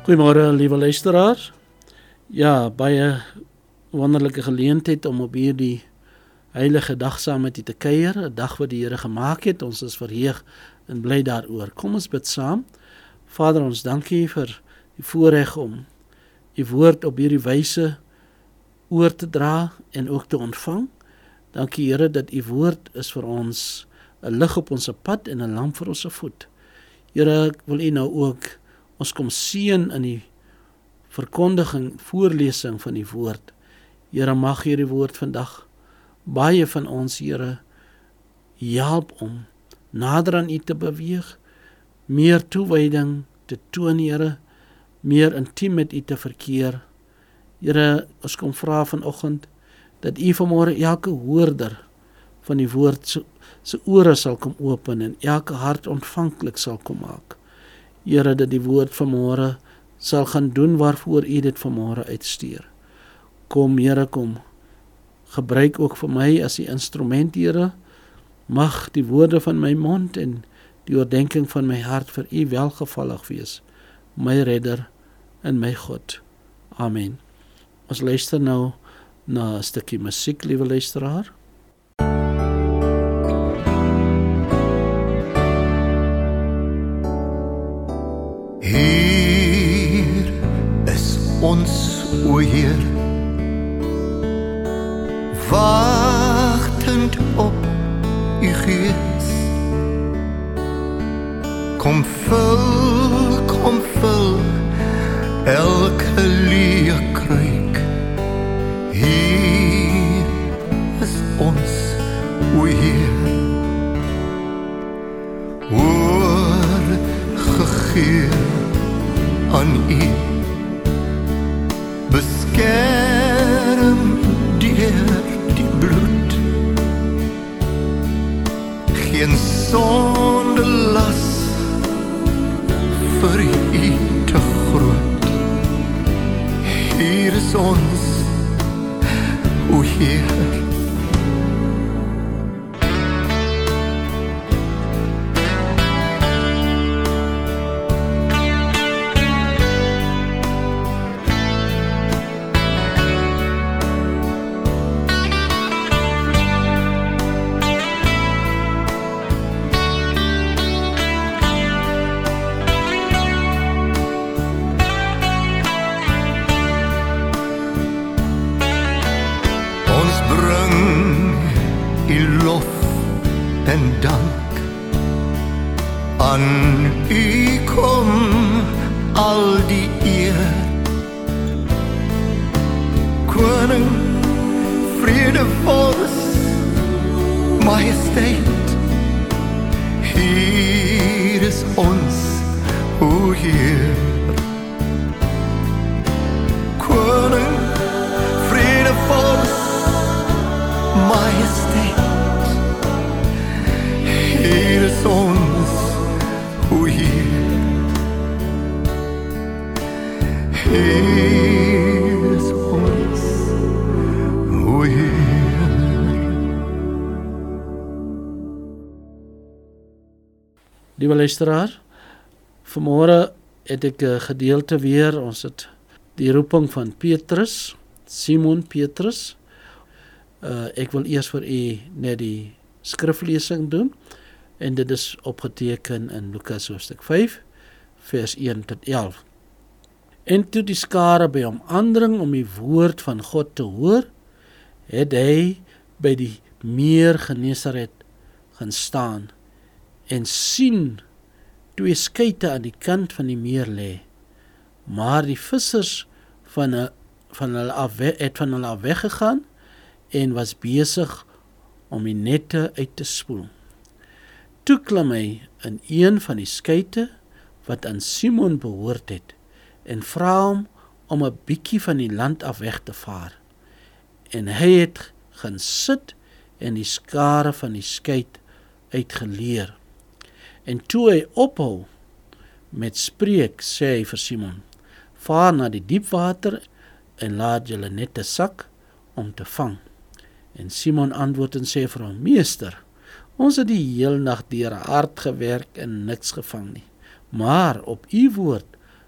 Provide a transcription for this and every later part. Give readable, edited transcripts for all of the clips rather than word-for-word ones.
Goeiemôre, liewe luisteraars. Ja, baie wonderlike geleentheid om op hierdie heilige dag saam met u te kuier, 'n dag wat die Here gemaak het. Ons is verheug en bly daaroor. Kom ons bid saam. Vader, ons dank U vir die voorreg om U woord op hierdie wyse oor te dra en ook te ontvang. Dankie Here dat U woord is vir ons 'n lig op ons pad en 'n lamp vir ons voet. Here, ek wil U nou ook ons kom seën in die verkondiging, voorlesing van die woord. Here, mag hierdie woord vandag baie van ons, Here, help om nader aan U te beweeg, meer toewyding te toon, Here, meer intiem met U te verkeer. Here, ons kom vra vanoggend dat U vanmôre elke hoorder van die woord se ore sal kom open en elke hart ontvanklik sal kom maak. Here, dat die woord vanmôre sal gaan doen waarvoor U dit vanmôre uitstuur. Kom, Here, kom. Gebruik ook vir my as die instrument, Here. Mag die woorde van my mond en die oordeenking van my hart vir U welgevallig wees, my redder en my God. Amen. Ons luister nou na 'n stukkie musiek, liewe luisteraar. Hier is ons, o Heer, wachtend op U Gees. Kom vul elke leë kruik. Hier is ons, o Heer, oorgegee aan U, beskerm deur die bloed. Geen sonde las vir U te groot. Hier is ons, o Heer. En dank aan U kom al die eer. Koning, vredevols, majesteit, hier is ons, o Heer. Koning, vredevols, majesteit, hier is ons, o Heer. Hier is ons, o Heer. Liewe luisteraar, vanmôre het ek 'n gedeelte weer, ons het die roeping van Petrus, Simon Petrus. Ek wil eers vir u net die skriflesing doen, en dit is opgeteken in Lukas hoofstuk 5, vers 1 tot 11. En toe die skare by hom aandring om die woord van God te hoor, het hy by die meer Genesaret gaan staan, en sien 2 skuite aan die kant van die meer lê, maar die vissers het van hulle af weggegaan, en was besig om die nette uit te spoel. Toe klim hy in een van die skuite wat aan Simon behoort het, en vra hom om 'n bietjie van die land af weg te vaar. En hy het gaan sit en die skare van die skuit uitgeleer. En toe hy ophou met spreek, sê hy vir Simon: vaar na die diep water en laat julle nette sak om te vang. En Simon antwoord en sê vir hom: meester, ons het die hele nag deur hard gewerk en niks gevang nie, maar op u woord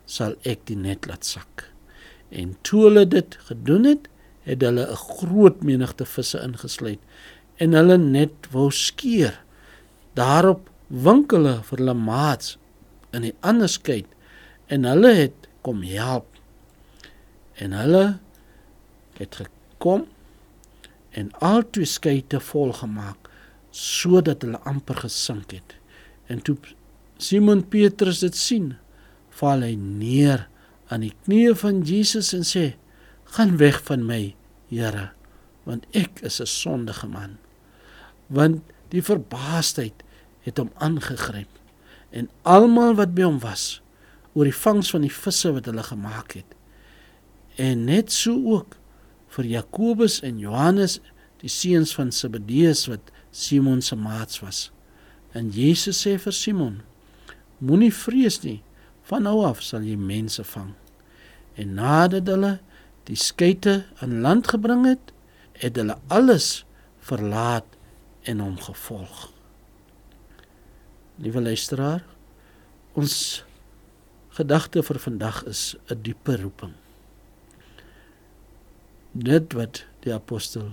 sal ek die net laat sak. En toe hulle dit gedoen het, het hulle 'n groot menigte visse ingesluit en hulle net wou skeer. Daarop wink hulle vir hulle maats in die ander skei en hulle het kom help. En hulle het gekom en al twee skeite vol gemaak sodat hulle amper gesink het. En toe Simon Petrus dit sien, val hy neer aan die knieë van Jesus en sê, gaan weg van my, Here, want ek is 'n sondige man. Want die verbaasdheid het hom aangegryp en almal wat by hom was, oor die vangs van die visse wat hulle gemaak het. En net so ook vir Jakobus en Johannes, die seuns van Zebedeus wat Simon se maats was. En Jesus sê vir Simon, moenie vrees nie, van nou af sal jy mense vang. En nadat hulle die skeite aan land gebring het, het hulle alles verlaat en hom gevolg. Liewe luisteraar, ons gedagte vir vandag is 'n diepe roeping. Dit wat die apostel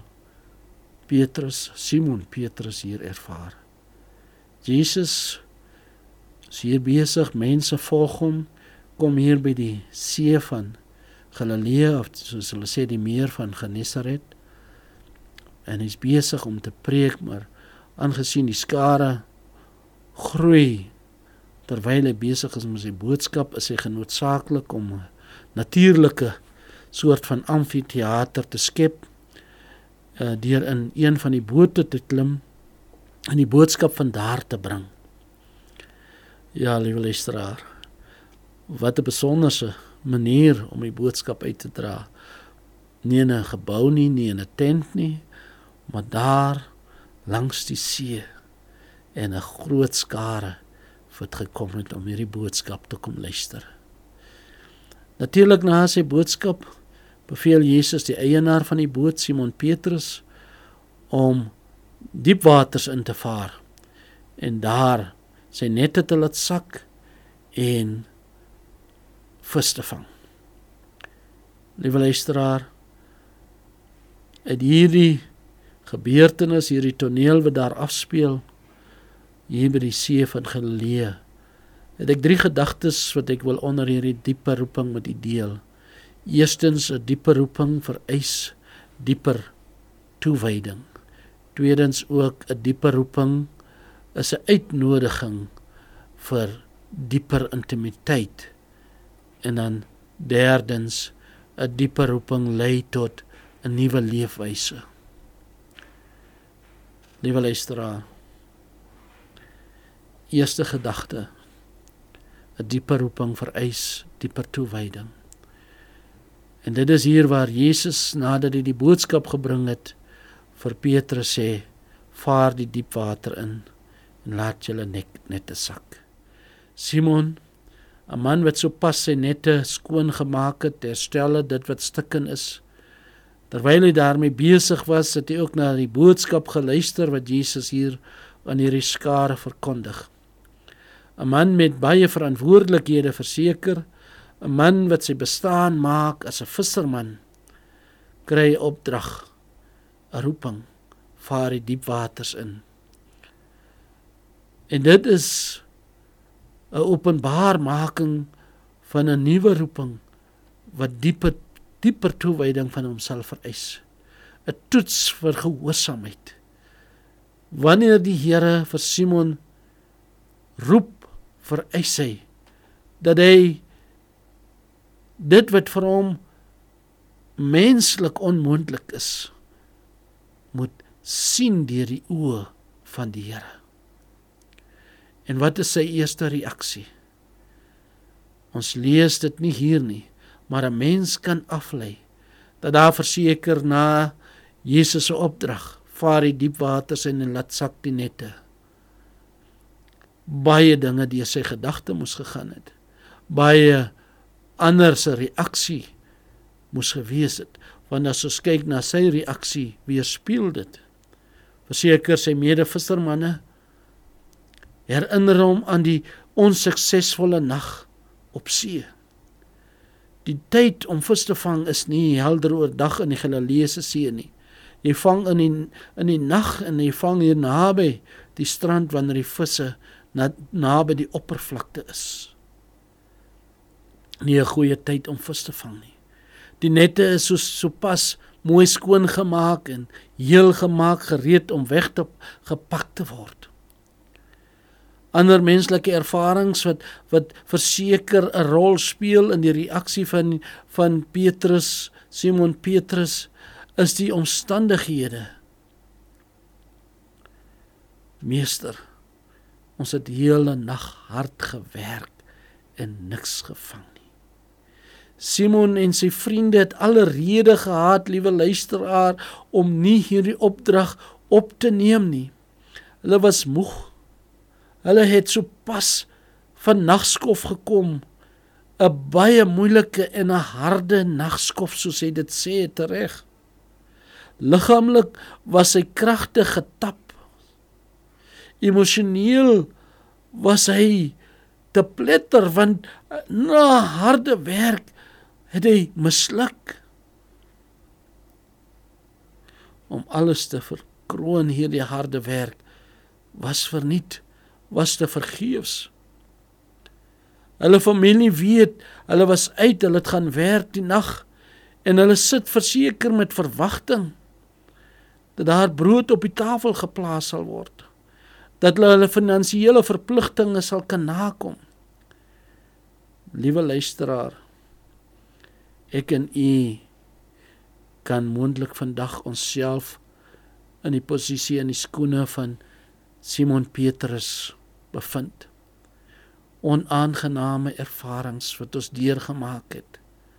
Simon Petrus hier ervaar. Jesus is hier besig, mense volg hom, kom hier by die see van Galilea, of soos hulle sê, die meer van Genesaret, en hy is besig om te preek, maar aangesien die skare groei, terwyl hy besig is met sy boodskap, is hy genoodsaaklik om 'n natuurlike soort van amfitheater te skep, deur in een van die bote te klim, en die boodskap van daar te bring. Ja, liewe luisteraar, wat 'n besonderse manier om die boodskap uit te dra. Nie in 'n gebou nie, nie in 'n tent nie, maar daar langs die see en 'n groot skare wat gekom het om hierdie boodskap te kom luister. Natuurlik na sy boodskap beveel Jesus die eienaar van die boot, Simon Petrus, om diep waters in te vaar en daar sy nette te laat sak en vis te vang. Liewe luisteraar, uit hierdie gebeurtenis, hierdie toneel wat daar afspeel, hier by die see van Galilea, het ek 3 gedagtes wat ek wil onder hierdie diepe roeping met u deel. Eerstens, 'n diepe roeping vereis dieper toewyding. Tweedens ook, 'n diepe roeping is 'n uitnodiging vir dieper intimiteit. En dan derdens, 'n diepe roeping lei tot 'n nuwe leefwyse. Liewe luisteraar, eerste gedagte, 'n diepe roeping vereis dieper toewyding. En dit is hier waar Jesus, nadat hy die boodskap gebring het, vir Petrus sê, vaar die diep water in en laat julle nette sak. Simon, 'n man wat sopas sy nette skoon gemaak het, herstel het dit wat stukken is. Terwyl hy daarmee besig was, het hy ook na die boodskap geluister wat Jesus hier aan hierdie skare verkondig. 'n man met baie verantwoordelikhede verseker, 'n man wat sy bestaan maak as 'n visserman, kry opdrag, 'n roeping, vaar die diep waters in. En dit is 'n openbaarmaking van 'n nuwe roeping, wat dieper toewyding van homself vereis. 'n toets vir gehoorsaamheid. Wanneer die Here vir Simon roep, vereis hy dat hy dit wat vir hom menslik onmoontlik is, moet sien deur die oë van die Here. En wat is sy eerste reaksie? Ons lees dit nie hier nie, maar 'n mens kan aflei dat daar verseker na Jesus se opdrag, vaar die diep waters in en laat sak die nette, baie dinge deur sy gedagte moes gegaan het, baie ander se reaksie moes gewees het, want as ons kyk na sy reaksie, weerspieël dit. Verseker sy mede-vissermanne herinner hom aan die onsuksesvolle nag op see. Die tyd om vis te vang is nie helder oordag in die Galileese see nie. Jy vang in die nag en jy vang hier naby die strand wanneer die visse naby die oppervlakte is. Nie 'n goeie tyd om vis te vang nie. Die nette is sopas mooi skoon gemaak en heel gemaak, gereed om gepak te word. Ander menslike ervarings wat verseker 'n rol speel in die reaksie van Petrus, Simon Petrus, is die omstandighede. Meester, ons het hele nag hard gewerk en niks gevang nie. Simon en sy vriende het alle rede gehad, liewe luisteraar, om nie hierdie opdrag op te neem nie. Hulle was moeg. Hulle het sopas van nagskof gekom, 'n baie moeilike en 'n harde nagskof, soos hy dit sê, tereg. Liggaamlik was hy kragtig getap. Emosioneel was hy te pletter, want na harde werk het hy misluk. Om alles te verkroon hierdie harde werk was verniet, was te vergeefs. Hulle familie weet, hulle was uit, hulle het gaan werk die nag, en hulle sit verseker met verwagting, dat daar brood op die tafel geplaas sal word, dat hulle finansiële verpligtinge sal kan nakom. Liewe luisteraar, ek en u kan moontlik vandag onsself in die posisie en die skoene van Simon Petrus bevind. Onaangename ervarings wat ons deurgemaak het.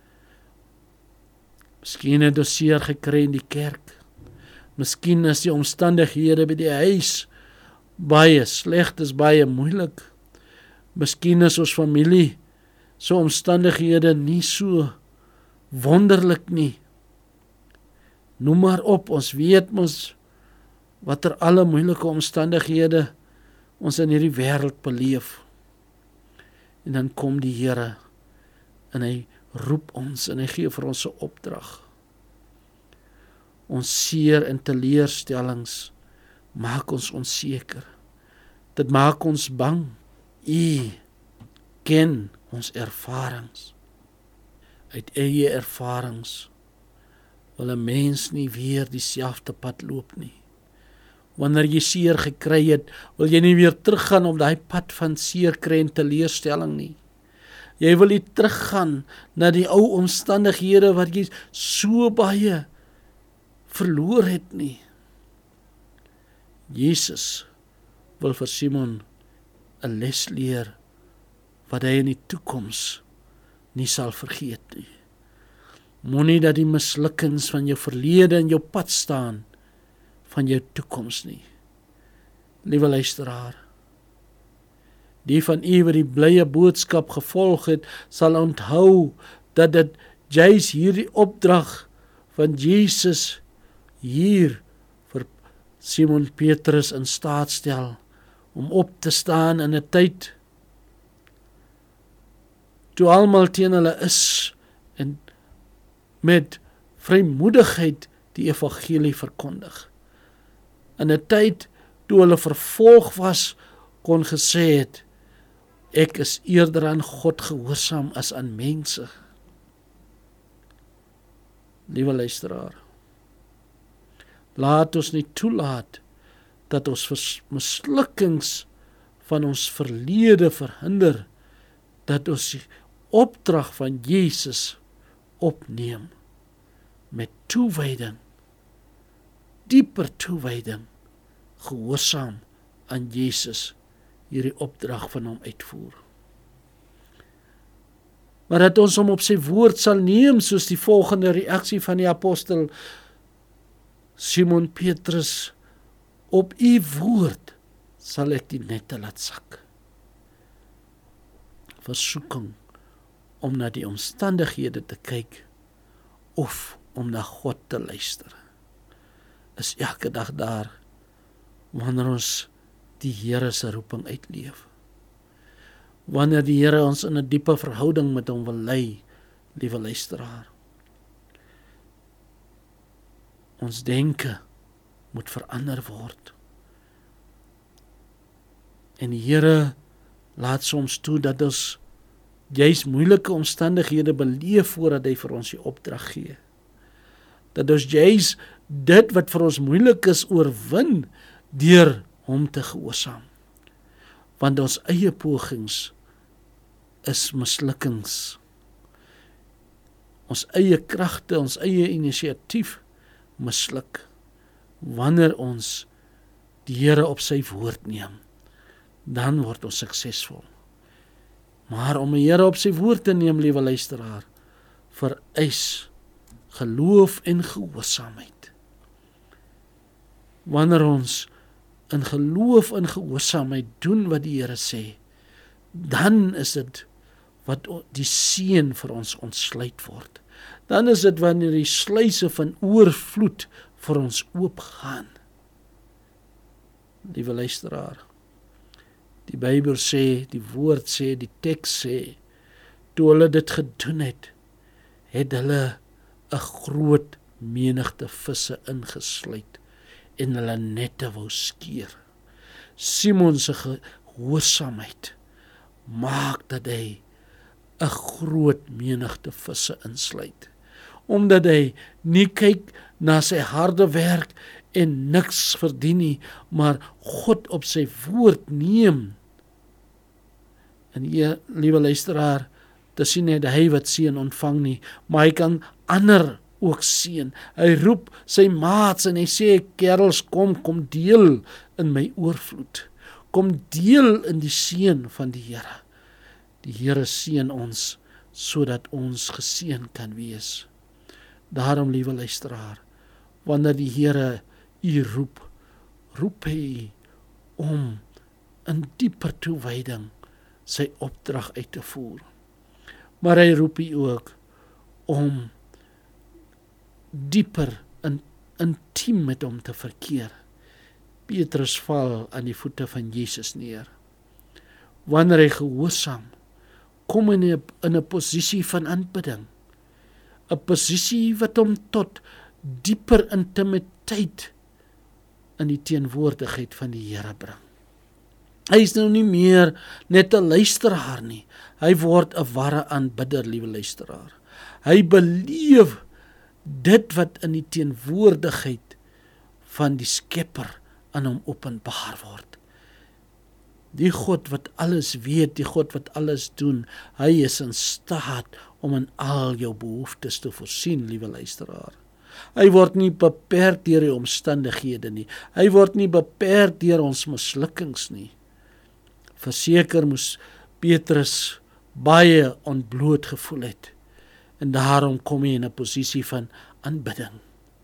Miskien het ons seer gekry in die kerk. Miskien is die omstandighede by die huis baie sleg, is baie moeilik. Miskien is ons familie so omstandighede nie so wonderlik nie. Noem maar op, ons weet mos watter alle moeilike omstandighede ons in hierdie wêreld beleef. En dan kom die Here en hy roep ons en hy gee vir ons 'n opdrag. Ons seer en teleurstellings maak ons onseker. Dit maak ons bang. U ken ons ervarings. Uit eie ervarings wil 'n mens nie weer dieselfde pad loop nie. Wanneer jy seer gekry het, wil jy nie weer teruggaan op daai pad van seer kry en teleurstelling nie. Jy wil nie teruggaan na die ou omstandighede wat jy so baie verloor het nie. Jesus wil vir Simon 'n les leer wat hy in die toekoms nie sal vergeet nie. Moenie dat die mislukkings van jou verlede in jou pad staan van jou toekoms nie. Liewe luisteraar, die van u wat die blye boodskap gevolg het, sal onthou dat dit juis hierdie opdrag van Jesus hier vir Simon Petrus in staat stel om op te staan in 'n tyd toe almal teen hulle is en met vrymoedigheid die evangelie verkondig. In 'n tyd toe hulle vervolg was, kon gesê het, ek is eerder aan God gehoorsaam as aan mense. Liewe luisteraar, laat ons nie toelaat dat ons mislukkings van ons verlede verhinder, dat ons die opdrag van Jesus opneem met toewyding, dieper toewyding, gehoorsaam aan Jesus, hierdie opdrag van hom uitvoer. Maar dat ons hom op sy woord sal neem, soos die volgende reaksie van die apostel Simon Petrus, op u woord sal ek die nette laat sak. Versoeking om na die omstandighede te kyk of om na God te luister, is elke dag daar wanneer ons die Here se roeping uitleef. Wanneer die Here ons in 'n diepe verhouding met hom wil lei, liewe luisteraar. Ons denke moet verander word. En die Here laat soms toe dat ons juis moeilike omstandighede beleef voordat hy vir ons die opdrag gee. Dat ons juis dit wat vir ons moeilik is oorwin deur hom te gehoorsaam. Want ons eie pogings is mislukkings. Ons eie kragte, ons eie inisiatief misluk wanneer ons die Here op sy woord neem. Dan word ons suksesvol. Maar om die Here op sy woord te neem, liewe luisteraar, vereis geloof en gehoorsaamheid. Wanneer ons in geloof en gehoorsaamheid doen wat die Here sê, dan is dit wat die seën vir ons ontsluit word. Dan is dit wanneer die sluise van oorvloed vir ons oopgaan. Liewe luisteraar, die Bybel sê, die woord sê, die teks sê, toe hulle dit gedoen het, het hulle 'n groot menigte visse ingesluit en hulle nette wou skeer. Simon se gehoorsaamheid maak dat hy 'n groot menigte visse insluit. Omdat hy nie kyk na sy harde werk en niks verdien nie, maar God op sy woord neem. En liewe luisteraar, te sien net hy wat seën ontvang nie, maar hy kan ander ook seën. Hy roep sy maats en hy sê, kerels, kom deel in my oorvloed. Kom deel in die seën van die Here. Die Here seën ons, sodat ons geseën kan wees. Daarom, liewe luisteraar, wanneer die Here u roep hy om in dieper toewyding sy opdrag uit te voer. Maar hy roep u ook om dieper intiem met hom te verkeer. Petrus val aan die voete van Jesus neer. Wanneer hy gehoorsaam, kom in 'n posisie van aanbidding. 'n Posisie wat hom tot dieper intimiteit in die teenwoordigheid van die Here bring. Hy is nou nie meer net 'n luisteraar nie. Hy word 'n ware aanbidder, liewe luisteraar. Hy beleef dit wat in die teenwoordigheid van die Skepper aan hom openbaar word. Die God wat alles weet, die God wat alles doen, hy is in staat om in al jou behoeftes te voorsien, liewe luisteraar. Hy word nie beperk deur die omstandighede nie. Hy word nie beperk deur ons mislukkings nie. Verseker moes Petrus baie ontbloot gevoel het. En daarom kom hy in 'n posisie van aanbidding.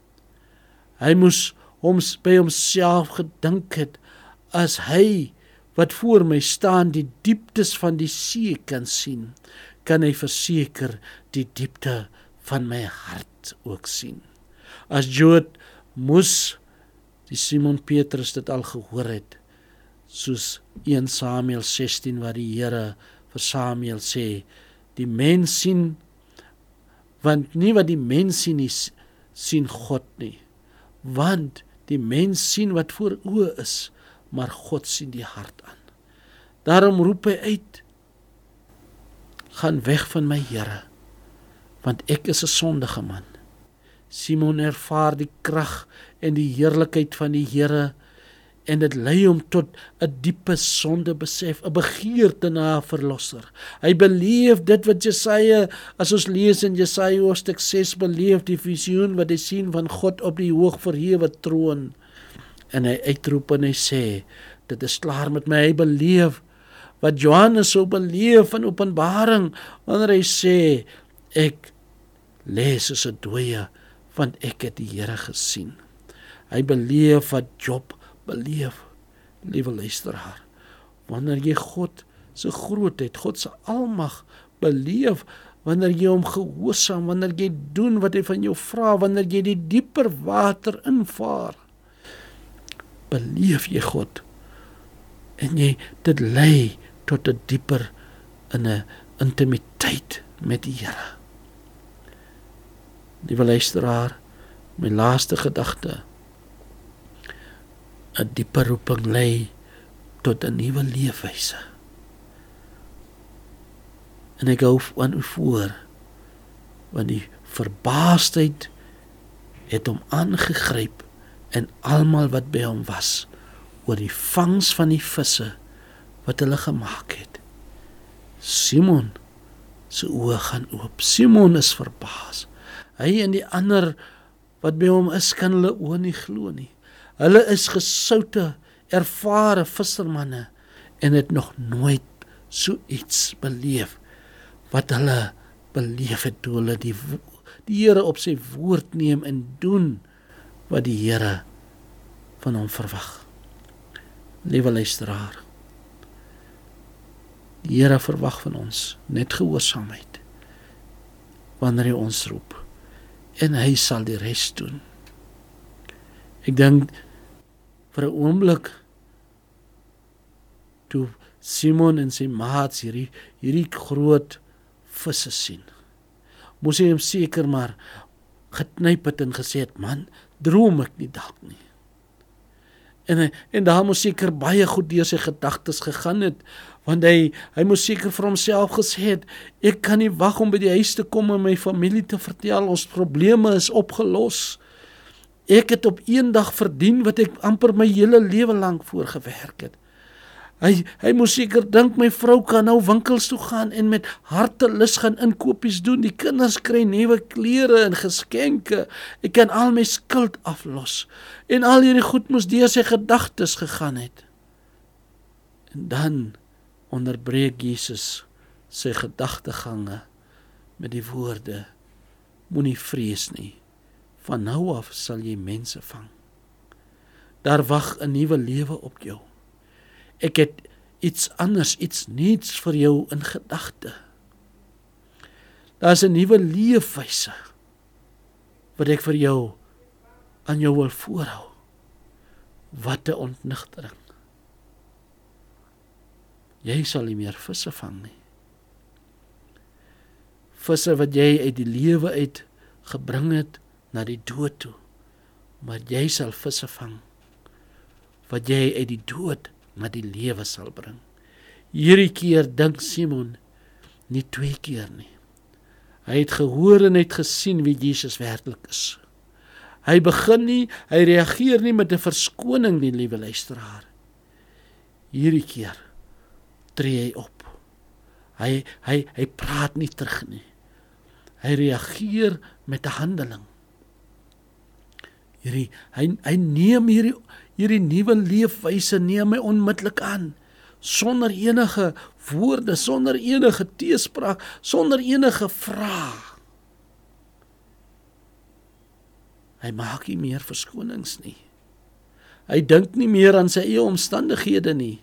Hy moes by homself gedink het, as hy wat voor my staan die dieptes van die see kan sien, kan hy verseker die diepte van my hart ook sien. As Jood moes die Simon Petrus dit al gehoor het, soos 1 Samuel 16 waar die Here vir Samuel sê, die mens sien, want nie wat die mens sien is, sien God nie, want die mens sien wat voor oë is, maar God sien die hart aan. Daarom roep hy uit, gaan weg van my Here, want ek is 'n sondige man. Simon ervaar die krag en die heerlikheid van die Here, en dit lei hom tot 'n diepe sondebesef, 'n begeerte na 'n verlosser. Hy beleef dit wat Jesaja, as ons lees in Jesaja hoofstuk 6, beleef die visioen wat hy sien van God op die hoog verhewe troon. En hy uitroep en hy sê, dit is klaar met my. Hy beleef wat Johannes sou beleef van Openbaring, wanneer hy sê, ek lees soos 'n dooie, want ek het die Here gesien. Hy beleef wat Job beleef, liewe luisteraar. Wanneer jy God se grootheid, God se almag beleef, wanneer jy hom gehoorsaam, wanneer jy doen wat hy van jou vra, wanneer jy die dieper water invaar, beleef jy God, en dit lei tot 'n dieper in 'n intimiteit met die Here. Liewe luisteraar, my laaste gedagte, 'n diepe roeping lei tot 'n nuwe leefwyse. En ek hou aan u voor, want die verbaasdheid het hom aangegryp en almal wat by hom was, oor die vangs van die visse wat hulle gemaak het. Simon se oë gaan oop. Simon is verbaas. Hy en die ander wat by hom is, kan hulle oë nie glo nie. Hulle is gesoute, ervare vissermanne en het nog nooit so iets beleef wat hulle beleef het toe hulle die Here op sy woord neem en doen wat die Here van hom verwag. Liewe luisteraar, die Here verwag van ons net gehoorsaamheid wanneer hy ons roep, en hy sal die res doen. Ek dink vir 'n oomblik toe Simon en sy maats hierdie groot visse sien, moes hy hom seker maar geknyp het en gesê het, man, droom ek nie dalk nie. En daar moes seker baie goed deur sy gedagtes gegaan het, want hy moes seker vir homself gesê het, ek kan nie wag om by die huis te kom en my familie te vertel, ons probleme is opgelos. Ek het op een dag verdien wat ek amper my hele lewe lank voorgewerk het. Hy moes seker dink, my vrou kan nou winkels toe gaan en met hartelus gaan inkopies doen, die kinders kry nuwe klere en geskenke, ek kan al my skuld aflos, en al hierdie goed moes deur sy gedagtes gegaan het. En dan onderbreek Jesus sy gedagtegange met die woorde, moenie vrees nie, van nou af sal jy mense vang. Daar wag 'n nuwe lewe op jou. Ek het iets anders, iets nuuts vir jou in gedagte. Daar is 'n nuwe leefwyse wat ek vir jou aan jou wil voorhou. Wat 'n ontnigtering. Jy sal nie meer visse vang nie. Visse wat jy uit die lewe uit gebring het na die dood toe, maar jy sal visse vang wat jy uit die dood na die lewe sal bring. Hierdie keer dink Simon nie 2 keer nie. Hy het gehoor en het gesien wie Jesus werklik is. Hy reageer nie met 'n verskoning nie, liewe luisteraar. Hierdie keer tree hy op. Hy praat nie terug nie. Hy reageer met 'n handeling. Hy neem hierdie nuwe leefwyse neem hy onmiddellik aan, sonder enige woorde, sonder enige teespraak, sonder enige vraag. Hy maak nie meer verskonings nie. Hy dink nie meer aan sy eie omstandighede nie.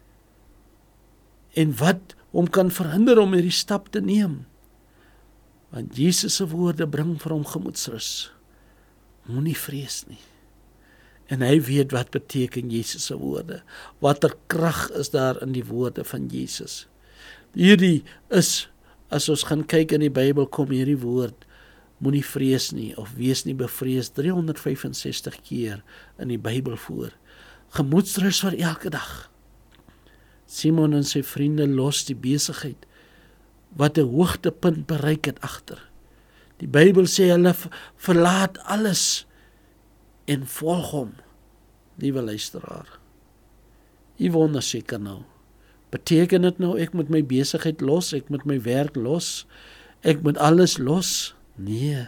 En wat hom kan verhinder om hierdie stap te neem? Want Jesus se woorde bring vir hom gemoedsrus. Moenie vrees nie. En hy weet wat beteken Jesus se woorde. Watter krag is daar in die woorde van Jesus. Hierdie is, as ons gaan kyk in die Bybel, kom hierdie woord, moenie vrees nie, of wees nie bevrees, 365 keer in die Bybel voor. Gemoedsrus vir elke dag. Simon en sy vriende los die besigheid, wat 'n hoogtepunt bereik het agter. Die Bybel sê hulle verlaat alles en volg hom. Liewe luisteraar, u wonder seker nou, beteken dit nou ek moet my besigheid los, ek moet my werk los, ek moet alles los? Nee.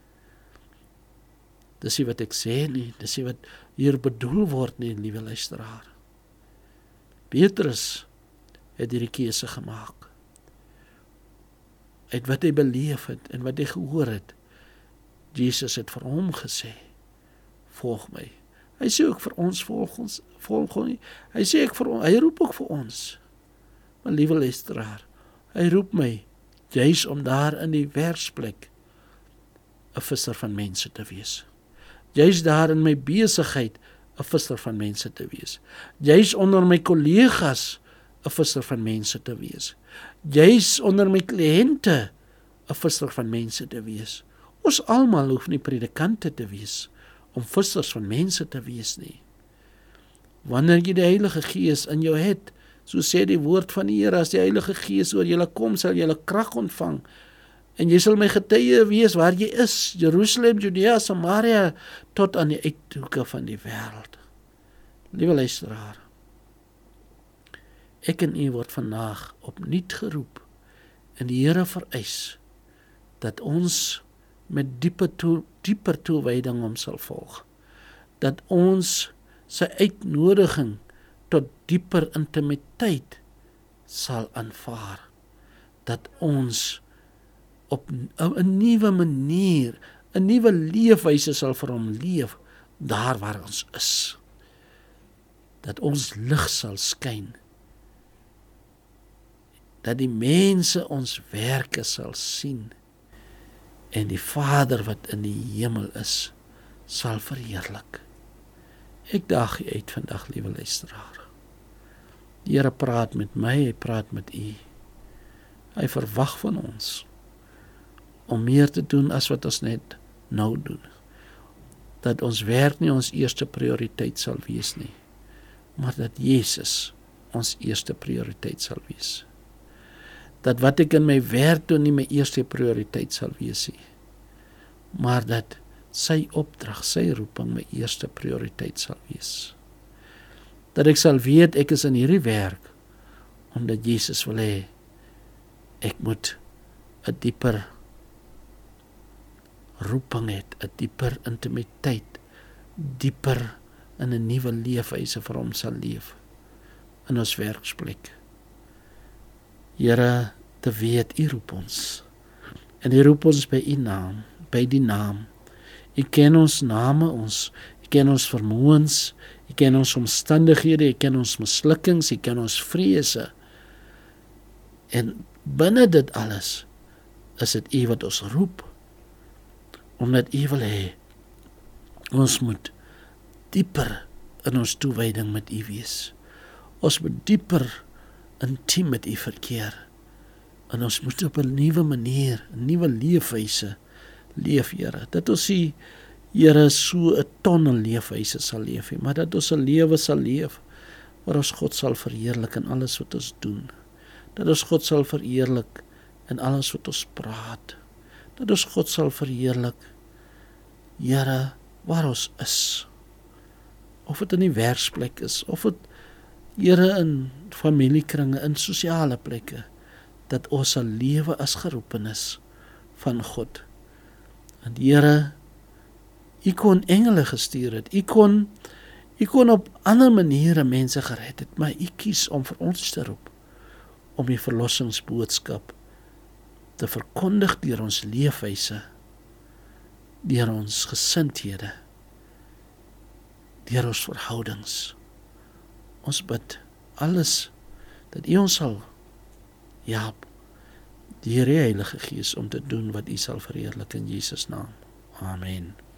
Dis nie wat ek sê nie, dis nie wat hier bedoel word nie, liewe luisteraar. Petrus het hierdie keuse gemaak. Uit wat hy beleef het en wat hy gehoor het. Jesus het vir hom gesê, volg my. Hy sê ook vir ons, volg hom nie. Hy sê ek vir ons, hy roep ook vir ons. Maar liewe luisteraar, hy roep my, juis om daar in die werksplek 'n visser van mense te wees. Juis daar in my besigheid 'n visser van mense te wees. Juis onder my kollegas 'n visser van mense te wees. Juis onder my kliënte 'n visser van mense te wees. Ons almal hoef nie predikante te wees, om vissers van mense te wees nie. Wanneer jy die Heilige Gees in jou het, so sê die woord van die Here, as die Heilige Gees oor julle kom, sal julle krag ontvang, en jy sal my getuie wees waar jy is, Jerusalem, Judea, Samaria, tot aan die uithoeke van die wêreld. Liewe luisteraar, ek en u word vandag opnuut geroep, en die Here vereis, dat ons met dieper toewyding hom sal volg, dat ons sy uitnodiging tot dieper intimiteit sal aanvaar, dat ons op 'n nuwe manier, 'n nuwe leefwyse sal vir hom leef, daar waar ons is, dat ons lig sal skyn, dat die mense ons werke sal sien, en die Vader wat in die hemel is, sal verheerlik. Ek daag u uit vandag, liewe luisteraar. Die Here praat met my, hy praat met u. Hy verwag van ons om meer te doen as wat ons net nou doen. Dat ons werk nie ons eerste prioriteit sal wees nie, maar dat Jesus ons eerste prioriteit sal wees. Dat wat ek in my werk doen nie my eerste prioriteit sal wees nie, maar dat sy opdrag, sy roeping my eerste prioriteit sal wees. Dat ek sal weet ek is in hierdie werk, omdat Jesus wil hê, ek moet 'n dieper roeping het, 'n dieper intimiteit, dieper in 'n nuwe leefwyse vir hom sal leef, in ons werksplek. Here, te weet, u roep ons, en u roep ons by u naam, by die naam. U ken ons name, u ken ons vermoëns, u ken ons omstandighede, u ken ons mislukkings, u ken ons vrese. En binne dit alles is dit u wat ons roep, omdat u wil hê ons moet dieper in ons toewyding met u wees. Ons moet dieper intiem met u verkeer, en ons moet op 'n nuwe manier, 'n nuwe leefwyse leef, Here, dat ons die Here so 'n tonne leefwyse sal leef, maar dat ons 'n lewe sal leef waar ons God sal verheerlik in alles wat ons doen, dat ons God sal verheerlik in alles wat ons praat, dat ons God sal verheerlik, Here, waar ons is, of dit in die werksplek is, of dit, Here, in familiekringe, in sosiale plekke, dat ons sal lewe as geroepenis van God. En Here, u kon engele gestuur het, u kon op ander maniere mense gered het, maar u kies om vir ons te roep, om die verlossingsboodskap te verkondig deur ons leefwyse, deur ons gesindhede, deur ons verhoudings. Ons bid alles, dat u ons sal help, deur die Heilige Gees om te doen wat u sal verheerlik in Jesus naam. Amen.